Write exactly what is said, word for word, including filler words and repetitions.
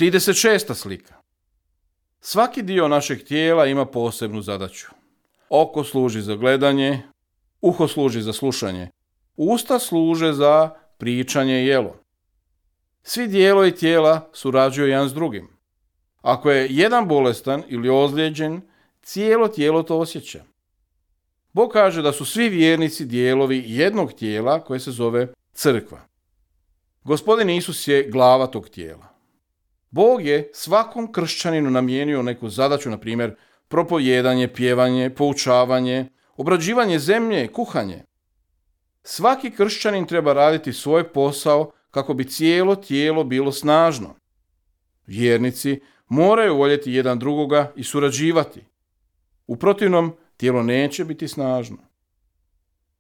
trideset šesta slika. Svaki dio našeg tijela ima posebnu zadaću. Oko služi za gledanje, uho služi za slušanje, usta služe za pričanje i jelo. Svi dijelovi tijela surađuju jedan s drugim. Ako je jedan bolestan ili ozlijeđen, cijelo tijelo to osjeća. Bog kaže da su svi vjernici dijelovi jednog tijela koje se zove crkva. Gospodin Isus je glava tog tijela. Bog je svakom kršćaninu namijenio neku zadaću, na primjer propovijedanje, pjevanje, poučavanje, obrađivanje zemlje, kuhanje. Svaki kršćanin treba raditi svoj posao kako bi cijelo tijelo bilo snažno. Vjernici moraju voljeti jedan drugoga i surađivati. U protivnom, tijelo neće biti snažno.